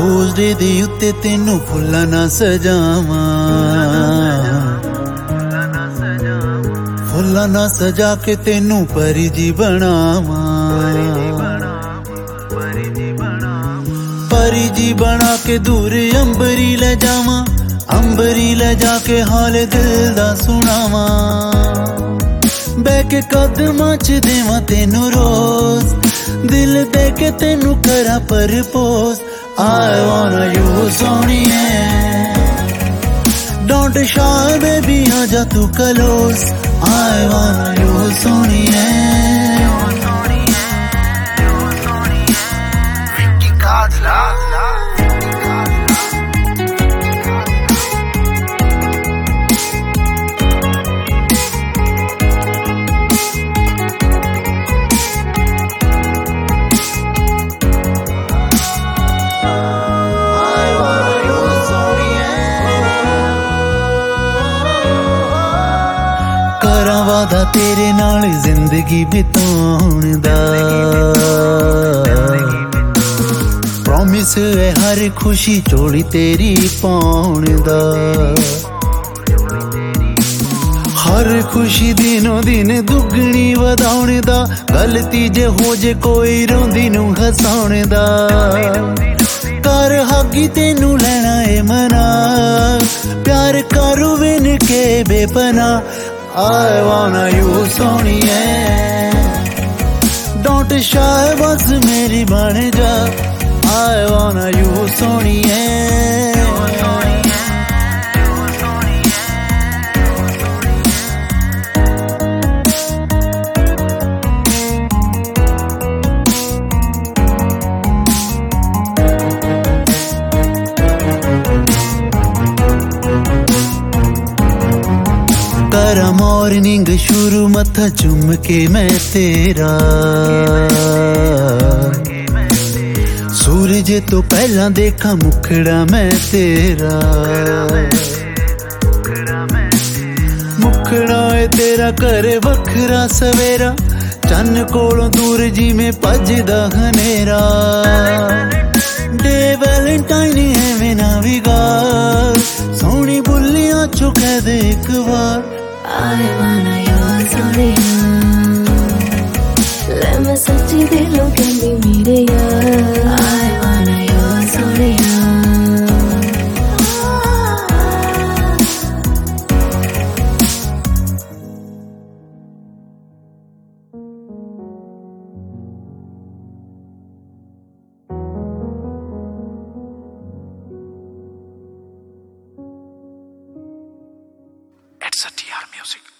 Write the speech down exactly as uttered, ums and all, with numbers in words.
Tuesday ਦੇ ਉੱਤੇ ਤੈਨੂੰ ਫੁੱਲਾਂ ਨਾ ਸਜਾਵਾਂ, ਫੁੱਲਾਂ ਨਾ ਸਜਾ ਕੇ ਤੈਨੂੰ ਪਰੀ ਜੀ ਬਣਾਵਾਂ, ਪਰੀ ਜੀ ਬਣਾ ਕੇ ਦੂਰ ਅੰਬਰੀ ਲੈ ਜਾਵਾਂ, ਅੰਬਰੀ ਲੈ ਜਾ ਕੇ ਹਾਲ ਦਿਲ ਦਾ ਸੁਣਾਵਾਂ, ਬਹਿ ਕੇ ਕਦਮਾਂ ਚ ਦੇਵਾਂ ਤੈਨੂੰ ਰੋਜ਼, ਦਿਲ ਦੇ ਕੇ ਤੈਨੂੰ ਕਰਾਂ ਪਰਪੋਜ਼। I wanna you ਸੋਹਣੀਏ, don't shy baby ਆਜਾ ਤੂੰ close, I wanna you ਸੋਹਣੀਏ। ਕਰਾਂ ਵਾਦਾ ਤੇਰੇ ਨਾਲ ਜ਼ਿੰਦਗੀ ਬਿਤਾਉਣ ਦਾ, ਪ੍ਰੋਮਿਸ ਹੈ ਹਰ ਖੁਸ਼ੀ ਝੋਲੀ ਤੇਰੀ ਪਾਉਣ ਦਾ, ਹਰ ਖੁਸ਼ੀ ਦਿਨੋਂ ਦਿਨ ਦੁੱਗਣੀ ਵਧਾਉਣ ਦਾ, ਗਲਤੀ ਜੇ ਹੋ ਜੇ ਕੋਈ ਰੋਂਦੀ ਨੂੰ ਹਸਾਉਣ ਦਾ, ਕਰ ਹਾਗੀ ਤੈਨੂੰ ਲੈਣਾ ਏ ਮਨਾ, ਪਿਆਰ ਕਰੂ ਵਿਨ ਕੇ ਬੇਪਨਾ। I wanna you ਸੋਹਣੀਏ, don't shy ਬਸ ਮੇਰੀ ਬਣ ਜਾ, I wanna you ਸੋਹਣੀਏ। ਕਰਾਂ ਮਾਰਨਿੰਗ ਸ਼ੁਰੂ ਮੱਥਾ ਚੁੰਮ ਕੇ ਮੈਂ ਤੇਰਾ, ਸੂਰਜ ਤੋਂ ਪਹਿਲਾਂ ਦੇਖਾਂ ਮੁਖੜਾ ਮੈਂ ਤੇਰਾ, ਮੁਖੜਾ ਏ ਤੇਰਾ ਘਰੇ ਵੱਖਰਾ ਸਵੇਰਾ, ਚੰਨ ਕੋਲੋਂ ਦੂਰ ਜਿਵੇਂ ਭੱਜਦਾ ਹਨੇਰਾ, ਡੇ ਵੈਲੈਂਟਾਈਨ ਐਵੇਂ ਨਾ ਵਿਗਾੜ, ਸੋਹਣੀ ਬੁੱਲੀਆਂ ਚੋਂ ਕਹਿ ਦੇ ਇੱਕ ਵਾਰ I wanna you ਸੋਹਣੀਆ, ਲੈ ਮੈਂ ਸੱਚੀ ਦਿਲੋਂ ਕਹਿੰਦੀ ਮੇਰੇ ਯਾਰ, I wanna you ਸੋਹਣੀਆ। It's a T R Music.